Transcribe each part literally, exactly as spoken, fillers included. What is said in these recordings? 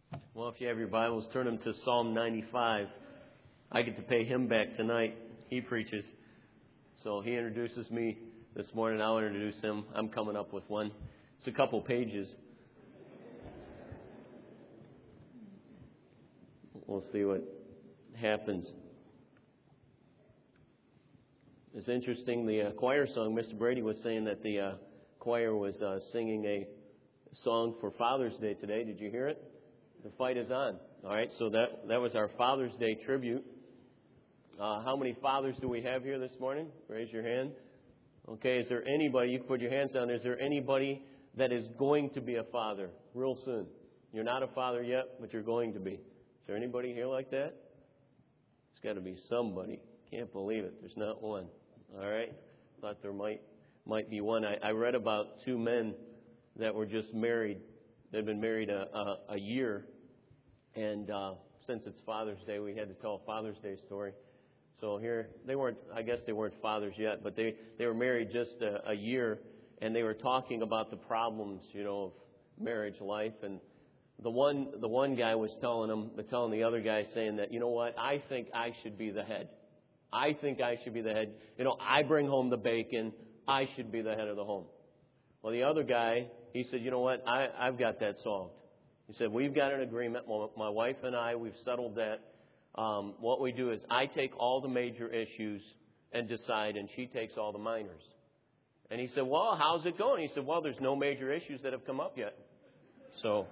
Well, if you have your Bibles, turn them to Psalm ninety-five. I get to pay him back tonight. He preaches. So he introduces me this morning. I'll introduce him. I'm coming up with one. It's a couple pages. We'll see what happens. It's interesting, the uh, choir song, Mister Brady was saying that the uh, choir was uh, singing a song for Father's Day today. Did you hear it? The fight is on. All right, so that, that was our Father's Day tribute. Uh, how many fathers do we have here this morning? Raise your hand. Okay, is there anybody, you can put your hands down, is there anybody that is going to be a father real soon? You're not a father yet, but you're going to be. Is there anybody here like that? There's got to be somebody. Can't believe it. There's not one. All right? Thought there might might be one. I, I read about two men that were just married. They'd been married a, a, a year. And uh, since it's Father's Day, we had to tell a Father's Day story. So here, they weren't, I guess they weren't fathers yet, but they, they were married just a, a year. And they were talking about the problems, you know, of marriage life. And the one the one guy was telling them, telling the other guy, saying that, you know what, I think I should be the head. I think I should be the head. You know, I bring home the bacon. I should be the head of the home. Well, the other guy, he said, you know what, I, I've got that solved. He said, we've got an agreement. My wife and I, we've settled that. Um, what we do is I take all the major issues and decide, and she takes all the minors. And he said, well, how's it going? He said, well, there's no major issues that have come up yet. So,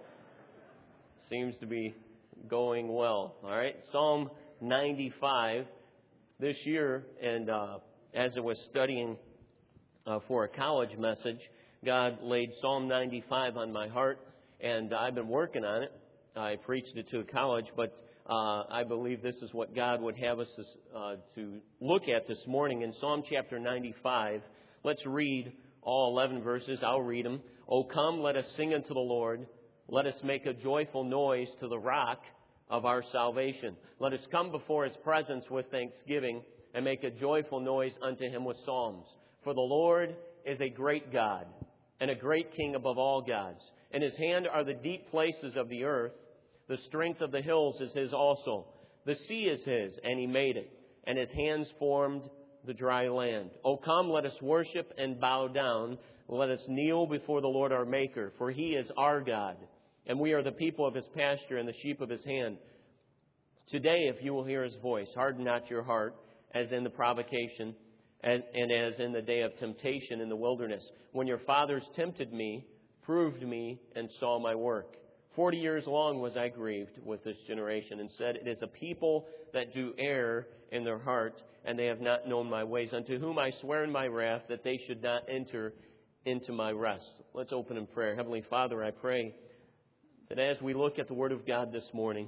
seems to be going well. All right, Psalm ninety-five. This year, and uh, as I was studying uh, for a college message, God laid Psalm ninety-five on my heart, and I've been working on it. I preached it to a college, but uh, I believe this is what God would have us uh, to look at this morning in Psalm chapter ninety-five. Let's read all eleven verses. I'll read them. O come, let us sing unto the Lord. Let us make a joyful noise to the rock of our salvation. Let us come before His presence with thanksgiving and make a joyful noise unto Him with psalms. For the Lord is a great God and a great King above all gods. In His hand are the deep places of the earth. The strength of the hills is His also. The sea is His, and He made it, and His hands formed the dry land. O come, let us worship and bow down. Let us kneel before the Lord our Maker, for He is our God. And we are the people of His pasture and the sheep of His hand. Today, if you will hear His voice, harden not your heart, as in the provocation, and, and as in the day of temptation in the wilderness, when your fathers tempted me, proved me, and saw my work. Forty years long was I grieved with this generation, and said, it is a people that do err in their heart, and they have not known my ways, unto whom I swear in my wrath that they should not enter into my rest. Let's open in prayer. Heavenly Father, I pray that as we look at the Word of God this morning,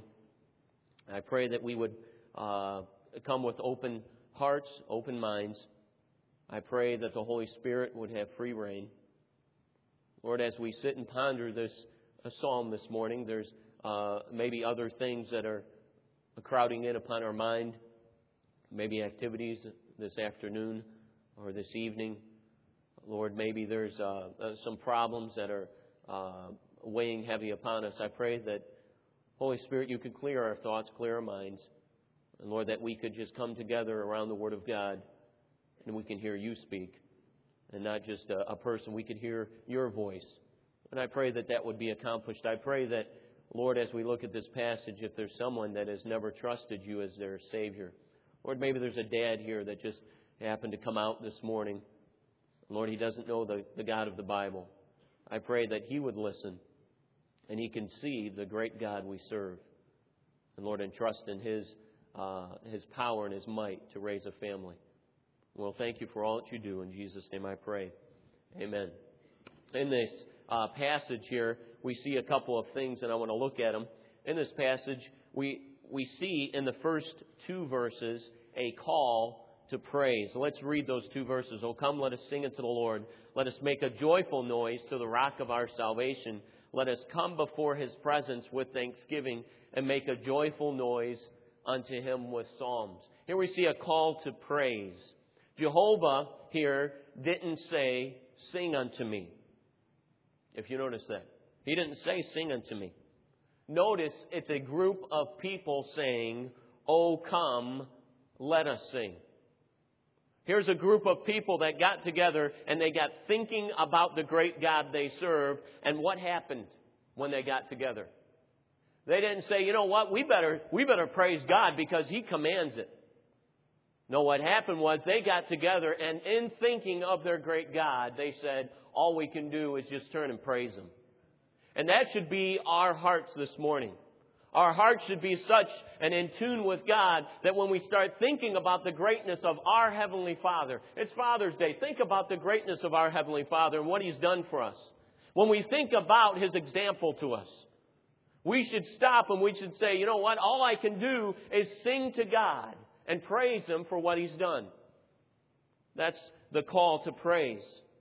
I pray that we would uh, come with open hearts, open minds. I pray that the Holy Spirit would have free reign. Lord, as we sit and ponder this a psalm this morning, there's uh, maybe other things that are crowding in upon our mind, maybe activities this afternoon or this evening. Lord, maybe there's uh, uh, some problems that are uh, weighing heavy upon us. I pray that, Holy Spirit, you could clear our thoughts, clear our minds. And Lord, that we could just come together around the Word of God and we can hear you speak. And not just a, a person, we could hear your voice. And I pray that that would be accomplished. I pray that, Lord, as we look at this passage, if there's someone that has never trusted you as their Savior. Lord, maybe there's a dad here that just happened to come out this morning. Lord, he doesn't know the, the God of the Bible. I pray that he would listen and he can see the great God we serve. And Lord, and trust in His uh, His power and His might to raise a family. Well, thank you for all that you do. In Jesus' name I pray. Amen. In this uh, passage here, we see a couple of things, and I want to look at them. In this passage, we we see in the first two verses a call to praise. Let's read those two verses. Oh, come, let us sing unto the Lord. Let us make a joyful noise to the rock of our salvation. Let us come before His presence with thanksgiving and make a joyful noise unto Him with psalms. Here we see a call to praise. Jehovah here didn't say, sing unto me. If you notice that. He didn't say, sing unto me. Notice it's a group of people saying, "Oh, come, let us sing." Here's a group of people that got together and they got thinking about the great God they serve. And what happened when they got together? They didn't say, "You know what, we better, we better praise God because He commands it." No, what happened was they got together and in thinking of their great God, they said, all we can do is just turn and praise Him. And that should be our hearts this morning. Our hearts should be such and in tune with God that when we start thinking about the greatness of our Heavenly Father, it's Father's Day. Think about the greatness of our Heavenly Father and what He's done for us. When we think about His example to us, we should stop and we should say, you know what? All I can do is sing to God and praise Him for what He's done. That's the call to praise.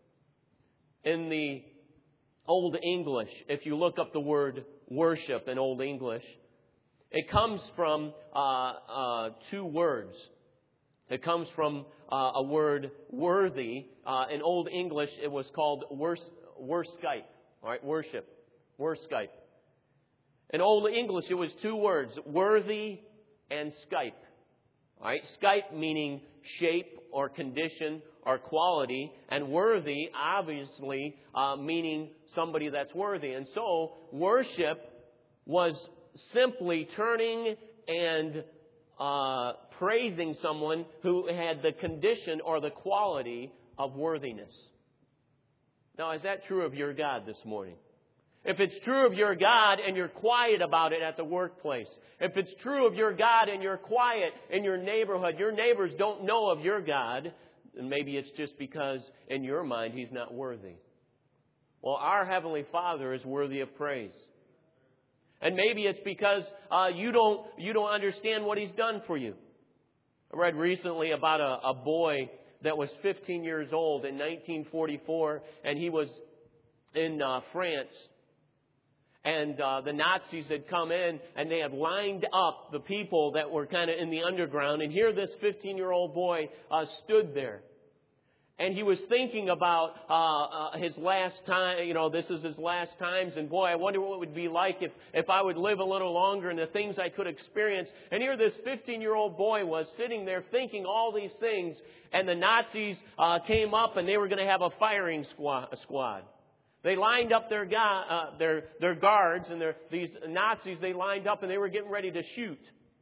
In the Old English, if you look up the word worship in Old English, it comes from uh, uh, two words. It comes from uh, a word worthy. Uh, in Old English, it was called worship. All right, worship, worship. In Old English, it was two words, worthy and Skype. All right, Skype meaning shape or condition or quality, and worthy obviously uh, meaning somebody that's worthy. And so worship was simply turning and uh, praising someone who had the condition or the quality of worthiness. Now, is that true of your God this morning? If it's true of your God and you're quiet about it at the workplace, if it's true of your God and you're quiet in your neighborhood, your neighbors don't know of your God, then maybe it's just because in your mind He's not worthy. Well, our Heavenly Father is worthy of praise. And maybe it's because uh, you don't you don't understand what He's done for you. I read recently about a, a boy that was fifteen years old in nineteen forty-four, and he was in uh, France. And uh, the Nazis had come in and they had lined up the people that were kind of in the underground. And here this fifteen-year-old boy uh, stood there. And he was thinking about uh, uh, his last time, you know, this is his last times. And boy, I wonder what it would be like if, if I would live a little longer and the things I could experience. And here this fifteen-year-old boy was sitting there thinking all these things. And the Nazis uh, came up and they were going to have a firing squad. A squad. They lined up their, uh, their, their guards and their, these Nazis, they lined up and they were getting ready to shoot.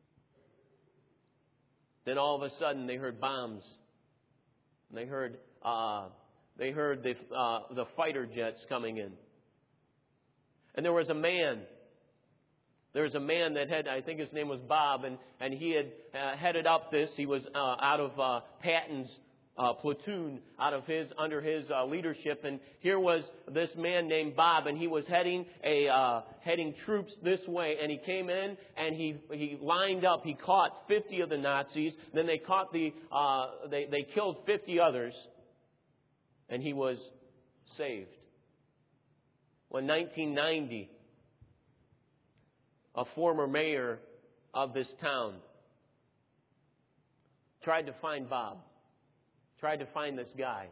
Then all of a sudden they heard bombs. And they heard, uh, they heard the, uh, the fighter jets coming in. And there was a man. There was a man that had, I think his name was Bob, and, and he had uh, headed up this. He was uh, out of uh, Patton's Uh, platoon out of his under his uh, leadership, and here was this man named Bob, and he was heading a uh, heading troops this way, and he came in and he he lined up. He caught fifty of the Nazis. Then they caught the uh, they they killed fifty others, and he was saved. Well, in nineteen ninety, a former mayor of this town tried to find Bob. Tried to find this guy.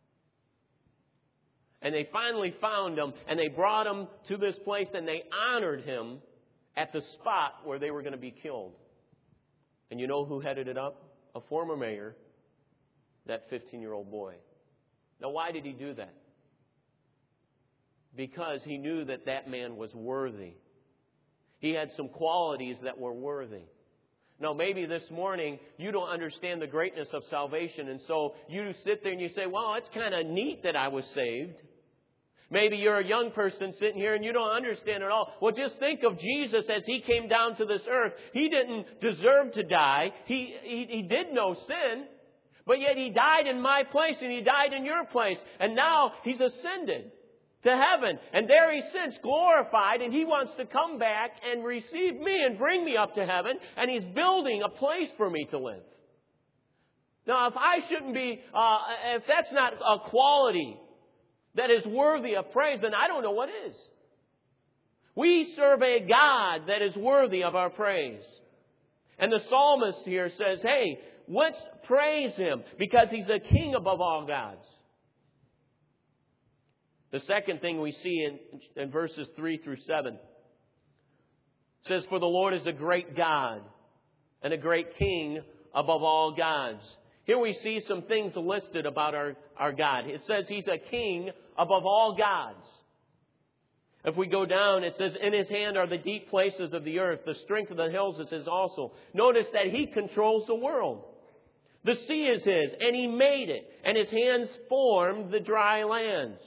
And they finally found him, and they brought him to this place, and they honored him at the spot where they were going to be killed. And you know who headed it up? A former mayor, that fifteen-year-old boy. Now, why did he do that? Because he knew that that man was worthy. He had some qualities that were worthy. Now, maybe this morning you don't understand the greatness of salvation, and so you sit there and you say, well, it's kind of neat that I was saved. Maybe you're a young person sitting here and you don't understand at all. Well, just think of Jesus as He came down to this earth. He didn't deserve to die. He, he, he did no sin, but yet He died in my place and He died in your place. And now He's ascended to heaven. And there He sits glorified, and He wants to come back and receive me and bring me up to heaven. And He's building a place for me to live. Now, if I shouldn't be, uh, if that's not a quality that is worthy of praise, then I don't know what is. We serve a God that is worthy of our praise. And the psalmist here says, hey, let's praise Him because He's a king above all gods. The second thing we see in, in verses three through seven, It says, for the Lord is a great God and a great King above all gods. Here we see some things listed about our, our God. It says He's a King above all gods. If we go down, it says, in His hand are the deep places of the earth. The strength of the hills is His also. Notice that He controls the world. The sea is His, and He made it. And His hands formed the dry lands.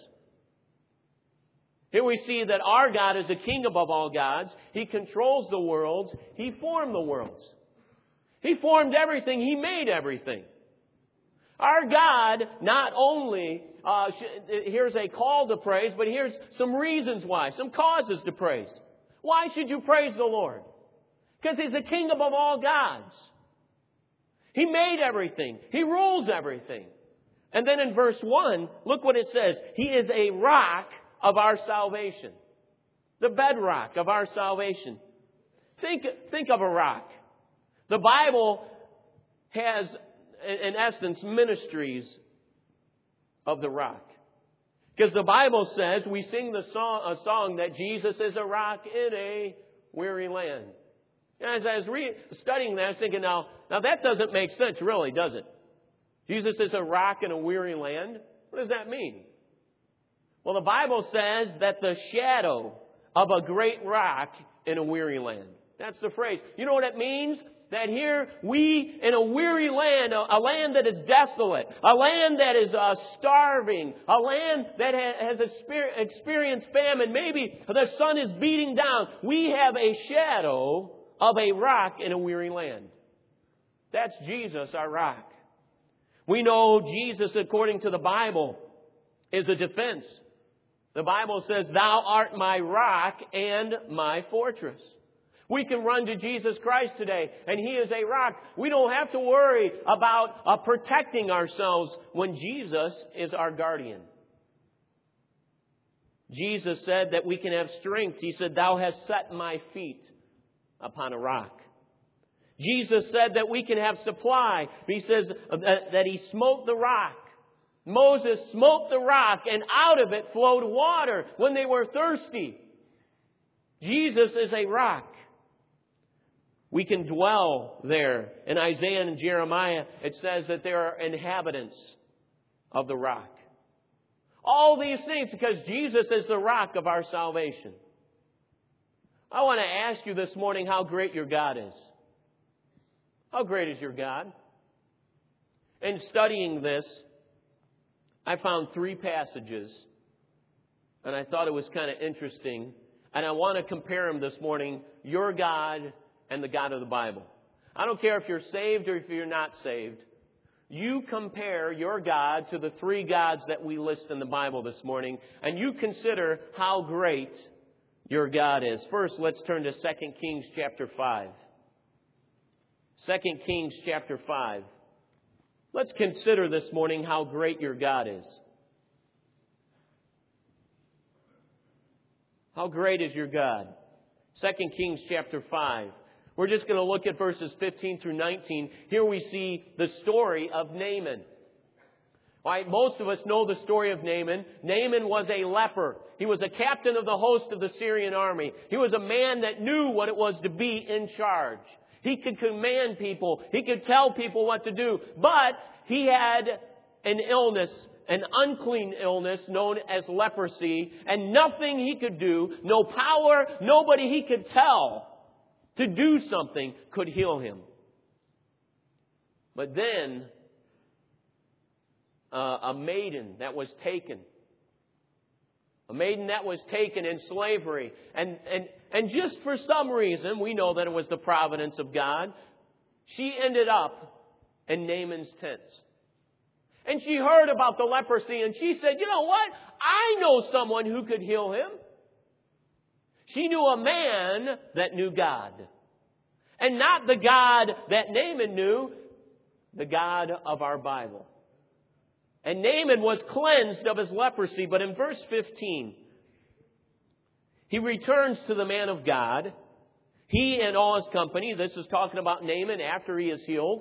Here we see that our God is a King above all gods. He controls the worlds. He formed the worlds. He formed everything. He made everything. Our God not only, uh, here's a call to praise, but here's some reasons why, some causes to praise. Why should you praise the Lord? Because He's the King above all gods. He made everything. He rules everything. And then in verse one, look what it says. He is a rock of our salvation. The bedrock of our salvation. Think, think of a rock. The Bible has, in essence, ministries of the rock. Because the Bible says, we sing the song, a song that Jesus is a rock in a weary land. And as I was re- studying that, I was thinking, now, now that doesn't make sense, really, does it? Jesus is a rock in a weary land? What does that mean? Well, the Bible says that the shadow of a great rock in a weary land. That's the phrase. You know what it means? That here we, in a weary land, a, a land that is desolate, a land that is uh, starving, a land that ha- has exper- experienced famine, maybe the sun is beating down, we have a shadow of a rock in a weary land. That's Jesus, our rock. We know Jesus, according to the Bible, is a defense. The Bible says, thou art my rock and my fortress. We can run to Jesus Christ today, and He is a rock. We don't have to worry about uh, protecting ourselves when Jesus is our guardian. Jesus said that we can have strength. He said, thou hast set my feet upon a rock. Jesus said that we can have supply. He says that He smote the rock. Moses smote the rock, and out of it flowed water when they were thirsty. Jesus is a rock. We can dwell there. In Isaiah and Jeremiah, it says that there are inhabitants of the rock. All these things because Jesus is the rock of our salvation. I want to ask you this morning how great your God is. How great is your God? In studying this, I found three passages, and I thought it was kind of interesting, and I want to compare them this morning, your God and the God of the Bible. I don't care if you're saved or if you're not saved. You compare your God to the three gods that we list in the Bible this morning, and you consider how great your God is. First, let's turn to Second Kings chapter five. Second Kings chapter five. Let's consider this morning how great your God is. How great is your God? Second Kings chapter five. We're just going to look at verses fifteen through nineteen. Here we see the story of Naaman. All right, most of us know the story of Naaman. Naaman was a leper. He was a captain of the host of the Syrian army. He was a man that knew what it was to be in charge. He could command people. He could tell people what to do. But he had an illness, an unclean illness known as leprosy. And nothing he could do, no power, nobody he could tell to do something could heal him. But then uh, a maiden that was taken. A maiden that was taken in slavery. And, and, and just for some reason, we know that it was the providence of God, she ended up in Naaman's tents. And she heard about the leprosy and she said, you know what? I know someone who could heal him. She knew a man that knew God. And not the God that Naaman knew, the God of our Bible. And Naaman was cleansed of his leprosy. But in verse fifteen, he returns to the man of God. He and all his company, this is talking about Naaman after he is healed,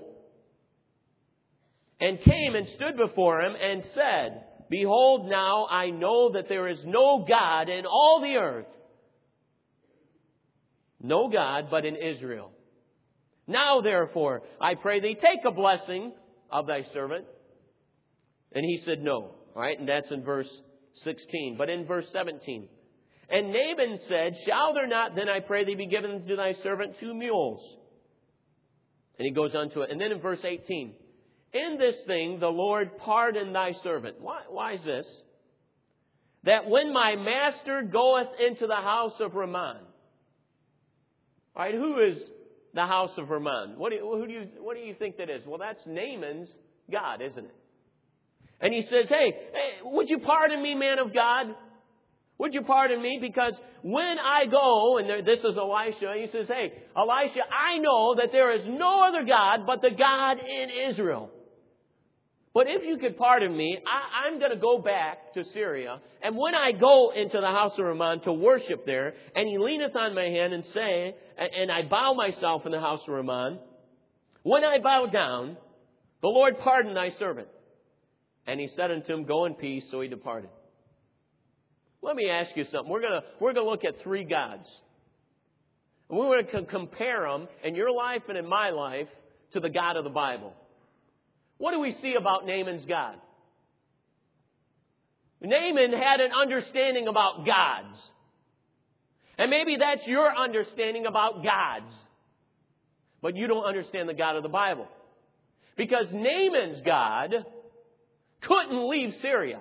and came and stood before him and said, behold, now I know that there is no God in all the earth, no God but in Israel. Now therefore, I pray thee, take a blessing of thy servant. And he said no. All right, and that's in verse sixteen. But in verse seventeen. And Naaman said, shall there not then, I pray thee, be given to thy servant two mules? And he goes on to it. And then in verse eighteen. In this thing the Lord pardon thy servant. Why, why is this? That when my master goeth into the house of Rimmon. All right, who is the house of Rimmon? What do you, who do you, what do you think that is? Well, that's Naaman's God, isn't it? And he says, hey, hey, would you pardon me, man of God? Would you pardon me? Because when I go, and there, this is Elisha, he says, hey, Elisha, I know that there is no other God but the God in Israel. But if you could pardon me, I, I'm going to go back to Syria. And when I go into the house of Rimmon to worship there, and he leaneth on my hand and say, and I bow myself in the house of Rimmon, when I bow down, the Lord pardon thy servant. And he said unto him, go in peace, so he departed. Let me ask you something. We're going to, we're going to look at three gods. And we're going to compare them in your life and in my life to the God of the Bible. What do we see about Naaman's God? Naaman had an understanding about gods. And maybe that's your understanding about gods. But you don't understand the God of the Bible. Because Naaman's God couldn't leave Syria.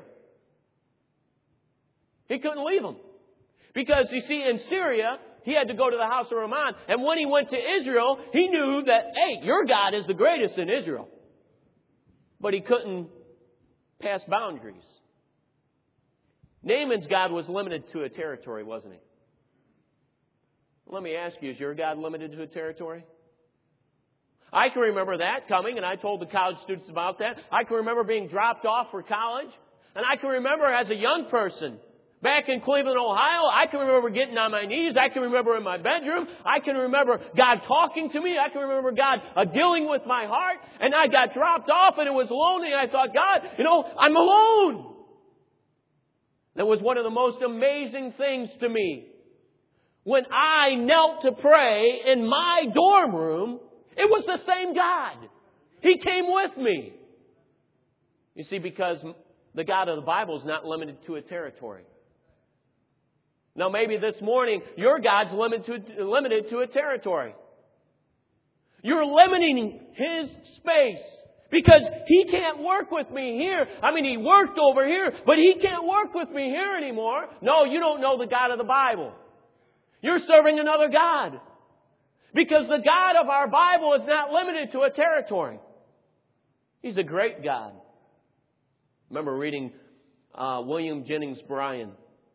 He couldn't leave them. Because, you see, in Syria, he had to go to the house of Rimmon. And when he went to Israel, he knew that, hey, your God is the greatest in Israel. But he couldn't pass boundaries. Naaman's God was limited to a territory, wasn't he? Let me ask you, is your God limited to a territory? I can remember that coming, and I told the college students about that. I can remember being dropped off for college. And I can remember as a young person, back in Cleveland, Ohio, I can remember getting on my knees. I can remember in my bedroom. I can remember God talking to me. I can remember God uh, dealing with my heart. And I got dropped off and it was lonely. And I thought, God, you know, I'm alone. That was one of the most amazing things to me. When I knelt to pray in my dorm room, it was the same God. He came with me. You see, because the God of the Bible is not limited to a territory. Now, maybe this morning, your God's limited to, limited to a territory. You're limiting His space because He can't work with me here. I mean, He worked over here, but He can't work with me here anymore. No, you don't know the God of the Bible. You're serving another God. Because the God of our Bible is not limited to a territory. He's a great God. I remember reading uh, William Jennings Bryan.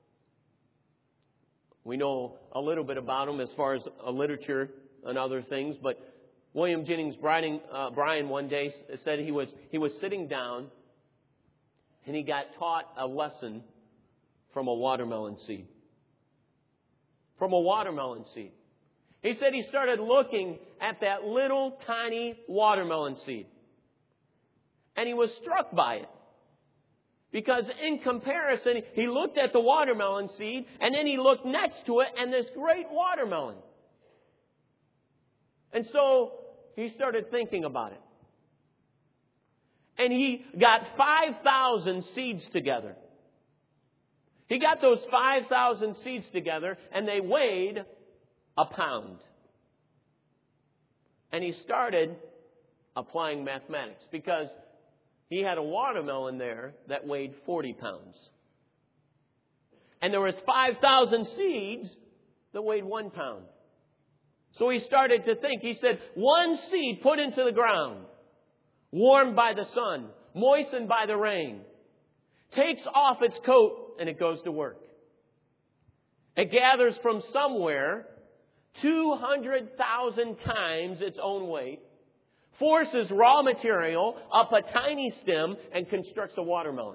We know a little bit about him as far as uh, literature and other things, but William Jennings Bryan, uh, Bryan one day said he was he was sitting down and he got taught a lesson from a watermelon seed. From a watermelon seed. He said he started looking at that little tiny watermelon seed. And he was struck by it. Because in comparison, he looked at the watermelon seed, and then he looked next to it, and this great watermelon. And so he started thinking about it. And he got five thousand seeds together. He got those five thousand seeds together, and they weighed a pound. And he started applying mathematics, because he had a watermelon there that weighed forty pounds. And there was five thousand seeds that weighed one pound. So he started to think. He said, one seed put into the ground, warmed by the sun, moistened by the rain, takes off its coat and it goes to work. It gathers from somewhere two hundred thousand times its own weight, forces raw material up a tiny stem, and constructs a watermelon.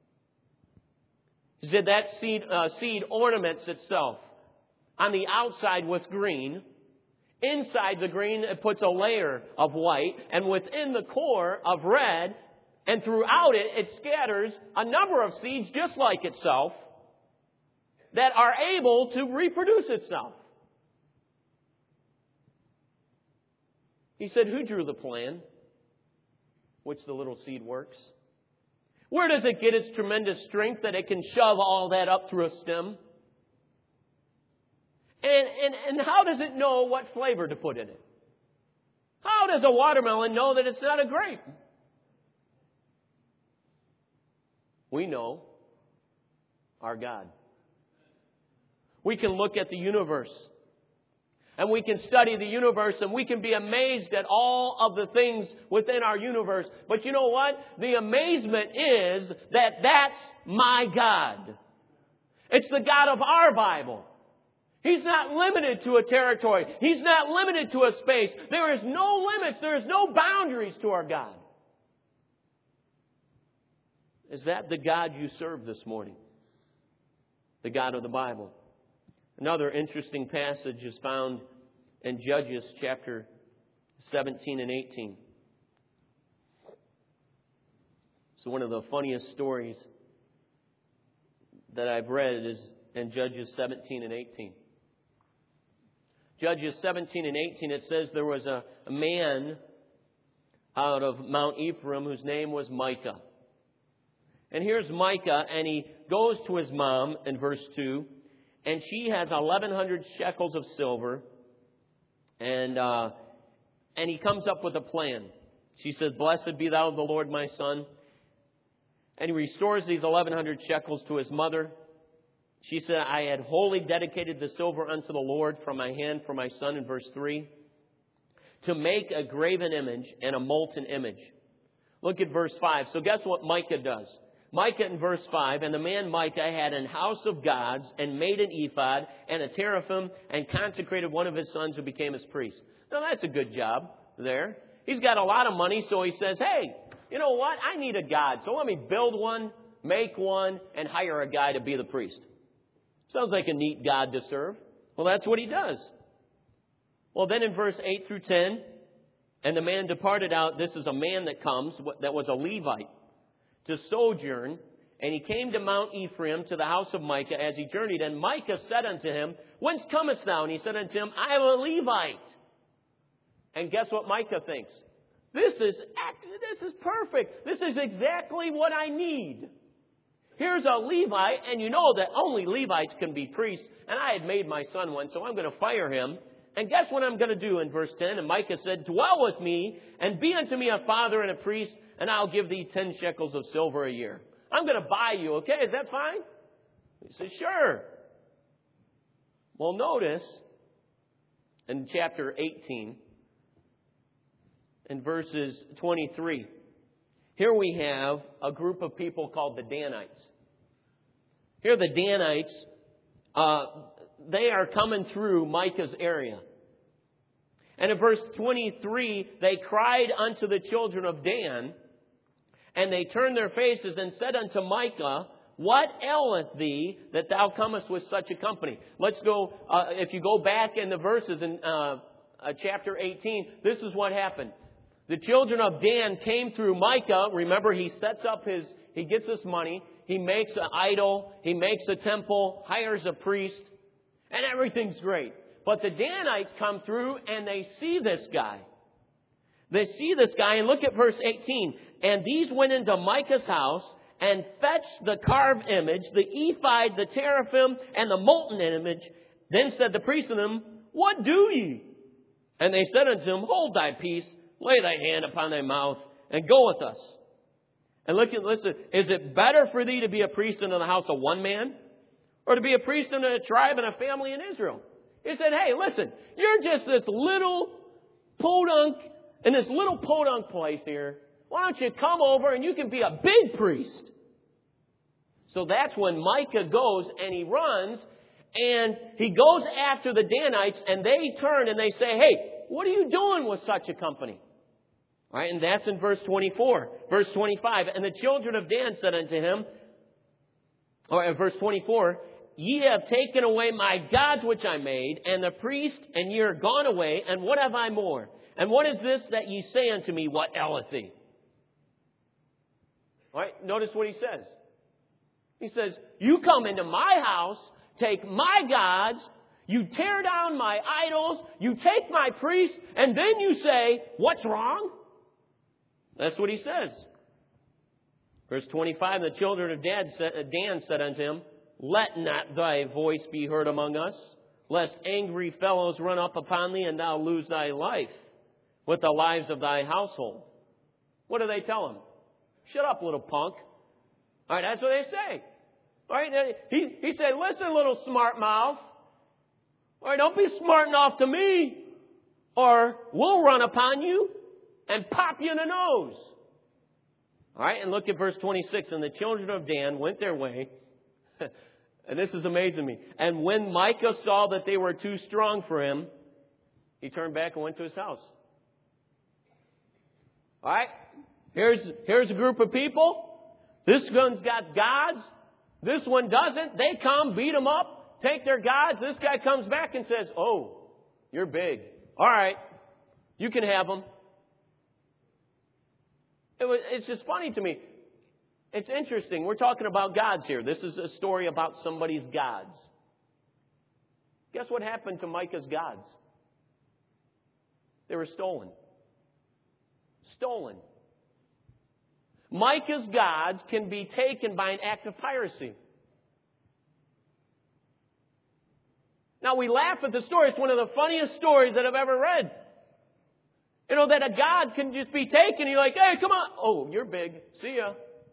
He said that seed, uh, seed ornaments itself on the outside with green. Inside the green, it puts a layer of white, and within the core of red, and throughout it, it scatters a number of seeds just like itself that are able to reproduce itself. He said, who drew the plan which the little seed works? Where does it get its tremendous strength that it can shove all that up through a stem? And, and, and how does it know what flavor to put in it? How does a watermelon know that it's not a grape? We know our God. We can look at the universe. And we can study the universe and we can be amazed at all of the things within our universe. But you know what? The amazement is that that's my God. It's the God of our Bible. He's not limited to a territory. He's not limited to a space. There is no limits. There is no boundaries to our God. Is that the God you serve this morning? The God of the Bible. Another interesting passage is found in Judges chapter seventeen and eighteen. So one of the funniest stories that I've read is in Judges seventeen and eighteen. Judges seventeen and eighteen, it says there was a, a man out of Mount Ephraim whose name was Micah. And here's Micah, and he goes to his mom in verse two. And she has eleven hundred shekels of silver. And uh, and he comes up with a plan. She says, blessed be thou of the Lord, my son. And he restores these eleven hundred shekels to his mother. She said, I had wholly dedicated the silver unto the Lord from my hand for my son in verse three. To make a graven image and a molten image. Look at verse five. So guess what Micah does? Micah in verse five, and the man Micah had an house of gods and made an ephod and a teraphim and consecrated one of his sons who became his priest. Now that's a good job there. He's got a lot of money, so he says, hey, you know what? I need a god. So let me build one, make one, and hire a guy to be the priest. Sounds like a neat God to serve. Well, that's what he does. Well, then in verse eight through ten, and the man departed out. This is a man that comes, that was a Levite, to sojourn, and he came to Mount Ephraim to the house of Micah as he journeyed. And Micah said unto him, whence comest thou? And he said unto him, I am a Levite. And guess what Micah thinks? This is this is perfect. This is exactly what I need. Here's a Levite, and you know that only Levites can be priests, and I had made my son one, so I'm going to fire him. And guess what I'm going to do in verse ten? And Micah said, dwell with me, and be unto me a father and a priest, and I'll give thee ten shekels of silver a year. I'm going to buy you, okay? Is that fine? He said, sure. Well, notice in chapter eighteen, in verses twenty-three, here we have a group of people called the Danites. Here the Danites, uh, they are coming through Micah's area. And in verse twenty-three, they cried unto the children of Dan, and they turned their faces and said unto Micah, what aileth thee that thou comest with such a company? Let's go, uh, if you go back in the verses in uh, uh, chapter eighteen, this is what happened. The children of Dan came through Micah. Remember, he sets up his, he gets this money. He makes an idol. He makes a temple, hires a priest, and everything's great. But the Danites come through and they see this guy. They see this guy, and look at verse eighteen. And these went into Micah's house and fetched the carved image, the ephod, the teraphim, and the molten image. Then said the priest unto them, what do ye? And they said unto him, hold thy peace, lay thy hand upon thy mouth, and go with us. And look at, listen, is it better for thee to be a priest in the house of one man, or to be a priest in a tribe and a family in Israel? He said, hey, listen, you're just this little podunk in this little podunk place here. Why don't you come over and you can be a big priest? So that's when Micah goes and he runs and he goes after the Danites, and they turn and they say, hey, what are you doing with such a company? All right, and that's in verse twenty-four. Verse twenty-five, and the children of Dan said unto him, or in verse twenty-four, ye have taken away my gods which I made, and the priest, and ye are gone away, and what have I more? And what is this that ye say unto me, what aileth thee? All right, notice what he says. He says, you come into my house, take my gods, You tear down my idols, you take my priests, and then you say, what's wrong? That's what he says. Verse twenty-five, the children of Dan said unto him, let not thy voice be heard among us, lest angry fellows run up upon thee and thou lose thy life with the lives of thy household. What do they tell him? Shut up, little punk. All right, that's what they say. All right, he, he said, listen, little smart mouth. All right, don't be smart enough to me, or we'll run upon you and pop you in the nose. All right, and look at verse twenty-six. And the children of Dan went their way. And this is amazing me. And when Micah saw that they were too strong for him, he turned back and went to his house. All right, here's, here's a group of people. This one's got gods. This one doesn't. They come, beat them up, take their gods. This guy comes back and says, oh, you're big. All right, you can have them. It was, it's just funny to me. It's interesting. We're talking about gods here. This is a story about somebody's gods. Guess what happened to Micah's gods? They were stolen. Stolen. Micah's gods can be taken by an act of piracy. Now, we laugh at the story. It's one of the funniest stories that I've ever read. You know, that a god can just be taken. You're like, hey, come on. Oh, you're big. See ya.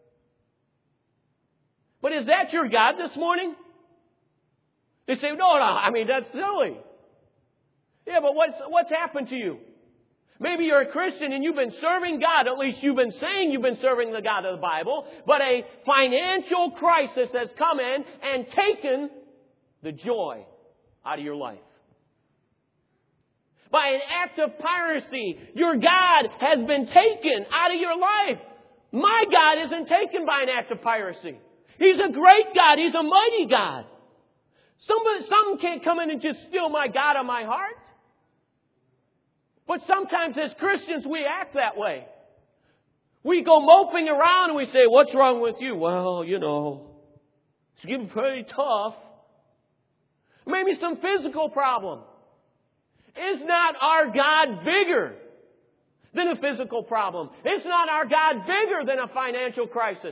But is that your God this morning? They say, no, no, I mean, that's silly. Yeah, but what's, what's happened to you? Maybe you're a Christian and you've been serving God. At least you've been saying you've been serving the God of the Bible. But a financial crisis has come in and taken the joy out of your life. By an act of piracy, your God has been taken out of your life. My God isn't taken by an act of piracy. He's a great God. He's a mighty God. Somebody, some can't come in and just steal my God on my heart. But sometimes as Christians, we act that way. We go moping around and we say, what's wrong with you? Well, you know, it's getting pretty tough. Maybe some physical problem. Is not our God bigger than a physical problem? Is not our God bigger than a financial crisis?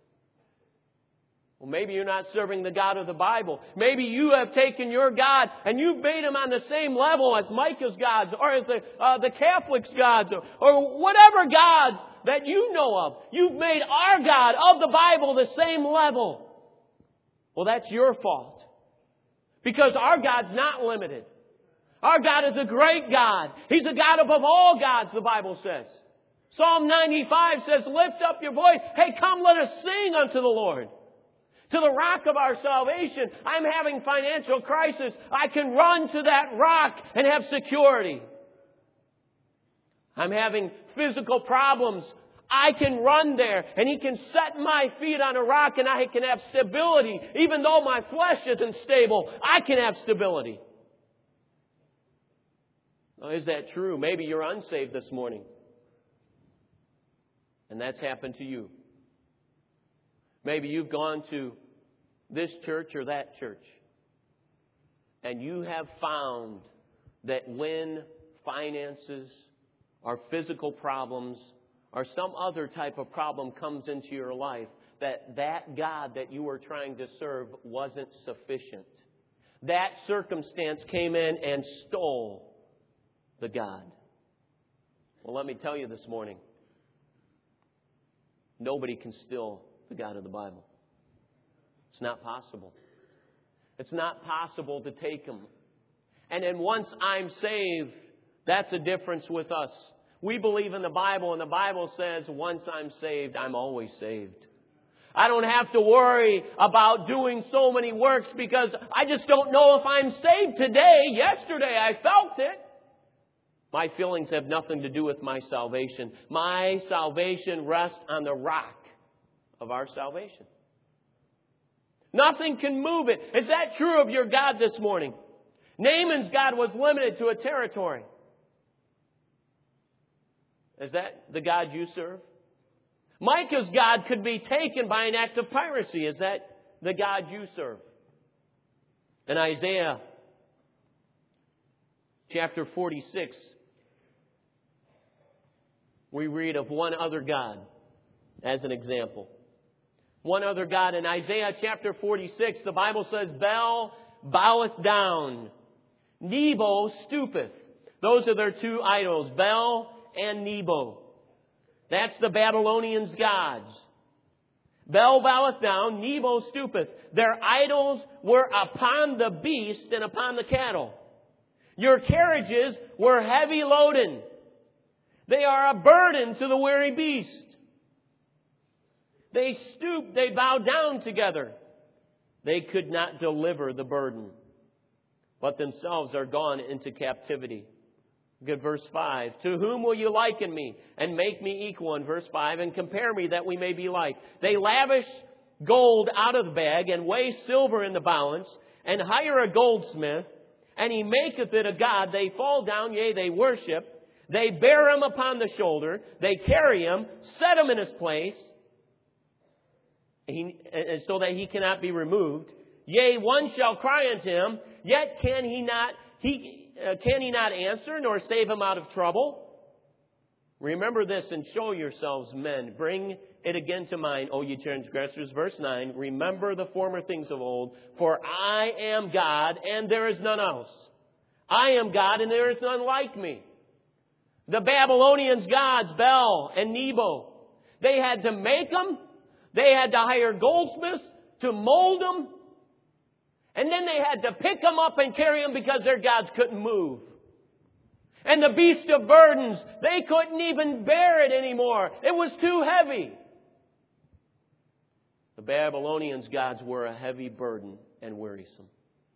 Well, maybe you're not serving the God of the Bible. Maybe you have taken your God and you've made him on the same level as Micah's gods or as the, uh, the Catholics' gods or, or whatever God that you know of. You've made our God of the Bible the same level. Well, that's your fault. Because our God's not limited. Our God is a great God. He's a God above all gods, the Bible says. Psalm ninety-five says, lift up your voice. Hey, come, let us sing unto the Lord. To the rock of our salvation. I'm having financial crisis. I can run to that rock and have security. I'm having physical problems. I can run there and He can set my feet on a rock and I can have stability. Even though my flesh isn't stable, I can have stability. Now, is that true? Maybe you're unsaved this morning. And that's happened to you. Maybe you've gone to this church or that church. And you have found that when finances or physical problems or some other type of problem comes into your life, that that God that you were trying to serve wasn't sufficient. That circumstance came in and stole the God. Well, let me tell you this morning, nobody can steal the God of the Bible. It's not possible. It's not possible to take Him. And then once I'm saved, that's a difference with us. We believe in the Bible, and the Bible says, once I'm saved, I'm always saved. I don't have to worry about doing so many works because I just don't know if I'm saved today. Yesterday I felt it. My feelings have nothing to do with my salvation. My salvation rests on the rock of our salvation. Nothing can move it. Is that true of your God this morning? Naaman's God was limited to a territory. Is that the God you serve? Micah's God could be taken by an act of piracy. Is that the God you serve? In Isaiah chapter forty-six, we read of one other God as an example. One other God. In Isaiah chapter forty-six, the Bible says, Bel boweth down, Nebo stoopeth. Those are their two idols, Bel and Nebo. That's the Babylonians' gods. Bel boweth down, Nebo stoopeth. Their idols were upon the beast and upon the cattle. Your carriages were heavy loaden. They are a burden to the weary beast. They stoop, they bow down together. They could not deliver the burden, but themselves are gone into captivity. Good, verse five. To whom will you liken me and make me equal? In verse five, and compare me that we may be like. They lavish gold out of the bag and weigh silver in the balance and hire a goldsmith, and he maketh it a god. They fall down, yea, they worship. They bear him upon the shoulder. They carry him, set him in his place, he, and so that he cannot be removed. Yea, one shall cry unto him, yet can he not he uh, can he not answer nor save him out of trouble? Remember this and show yourselves men. Bring it again to mind, O ye transgressors. Verse nine. Remember the former things of old, for I am God and there is none else. I am God and there is none like me. The Babylonians' gods, Bel and Nebo, they had to make them. They had to hire goldsmiths to mold them. And then they had to pick them up and carry them because their gods couldn't move. And the beast of burdens, they couldn't even bear it anymore. It was too heavy. The Babylonians' gods were a heavy burden and wearisome.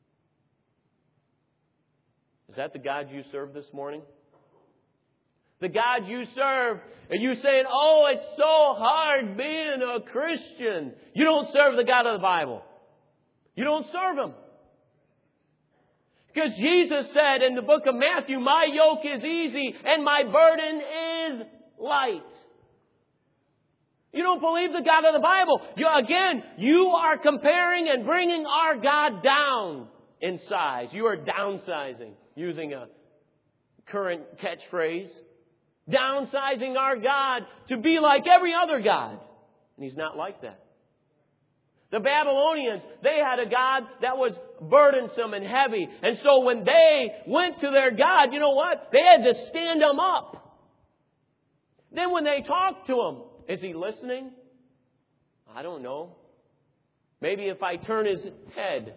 Is that the God you serve this morning? The God you serve, and you saying, oh, it's so hard being a Christian. You don't serve the God of the Bible. You don't serve Him. Because Jesus said in the book of Matthew, my yoke is easy and my burden is light. You don't believe the God of the Bible. You, again, you are comparing and bringing our God down in size. You are downsizing, using a current catchphrase. Downsizing our God to be like every other God. And He's not like that. The Babylonians, they had a God that was burdensome and heavy. And so when they went to their God, you know what? They had to stand Him up. Then when they talked to Him, is He listening? I don't know. Maybe if I turn His head.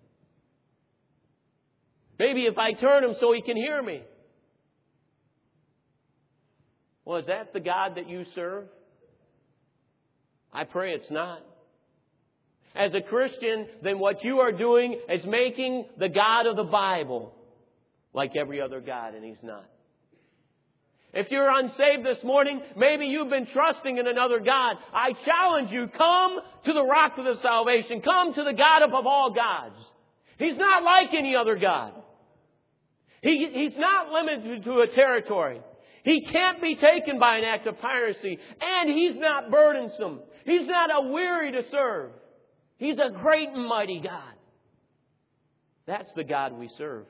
Maybe if I turn Him so He can hear me. Well, is that the God that you serve? I pray it's not. As a Christian, then what you are doing is making the God of the Bible like every other God, and He's not. If you're unsaved this morning, maybe you've been trusting in another God. I challenge you, come to the rock of the salvation. Come to the God above all gods. He's not like any other God. He, he's not limited to a territory. He can't be taken by an act of piracy. And He's not burdensome. He's not a weary to serve. He's a great and mighty God. That's the God we serve.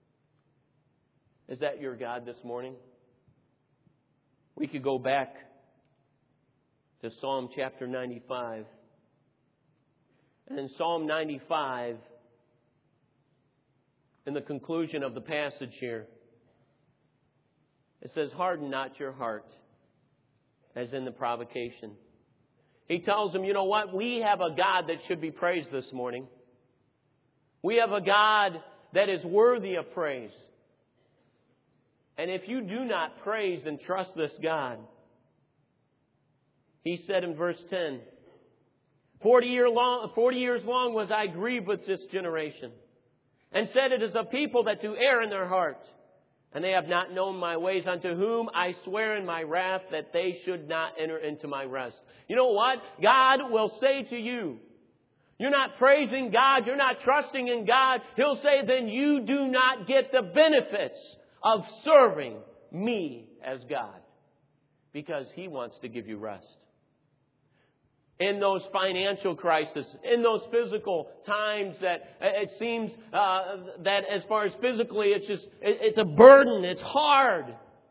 Is that your God this morning? We could go back to Psalm chapter ninety-five. And in Psalm ninety-five, in the conclusion of the passage here, it says, harden not your heart, as in the provocation. He tells them, you know what? We have a God that should be praised this morning. We have a God that is worthy of praise. And if you do not praise and trust this God, He said in verse ten, Forty, year long, Forty years long was I grieved with this generation, and said, it is a people that do err in their heart. And they have not known my ways, unto whom I swear in my wrath that they should not enter into my rest. You know what? God will say to you, you're not praising God, you're not trusting in God. He'll say, then you do not get the benefits of serving me as God. Because He wants to give you rest. in those financial crises, in those physical times that it seems uh, that as far as physically, it's just, it's a burden, it's hard.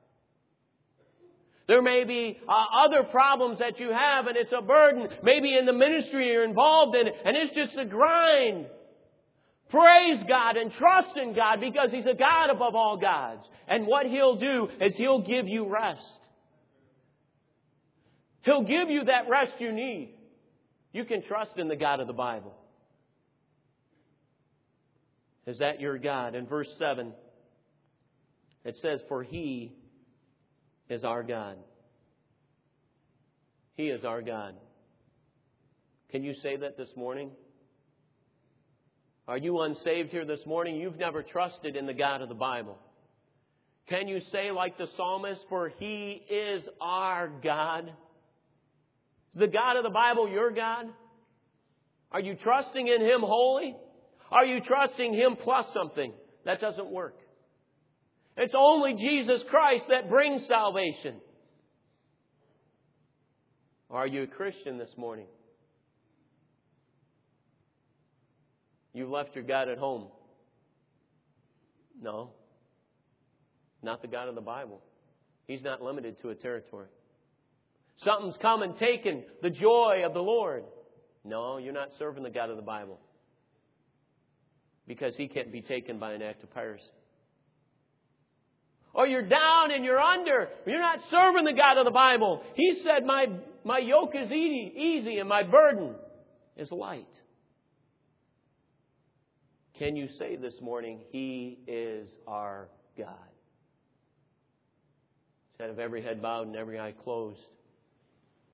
There may be uh, other problems that you have and it's a burden. Maybe in the ministry you're involved in and it's just a grind. Praise God and trust in God because He's a God above all gods. And what He'll do is He'll give you rest. He'll give you that rest you need. You can trust in the God of the Bible. Is that your God? In verse seven, it says, for He is our God. He is our God. Can you say that this morning? Are you unsaved here this morning? You've never trusted in the God of the Bible. Can you say like the psalmist, for He is our God? Is the God of the Bible your God? Are you trusting in Him wholly? Are you trusting Him plus something? That doesn't work. It's only Jesus Christ that brings salvation. Are you a Christian this morning? You left your God at home. No. Not the God of the Bible. He's not limited to a territory. Something's come and taken the joy of the Lord. No, you're not serving the God of the Bible. Because He can't be taken by an act of piracy. Or you're down and you're under. You're not serving the God of the Bible. He said, my, my yoke is easy, easy and my burden is light. Can you say this morning, He is our God? Instead of every head bowed and every eye closed.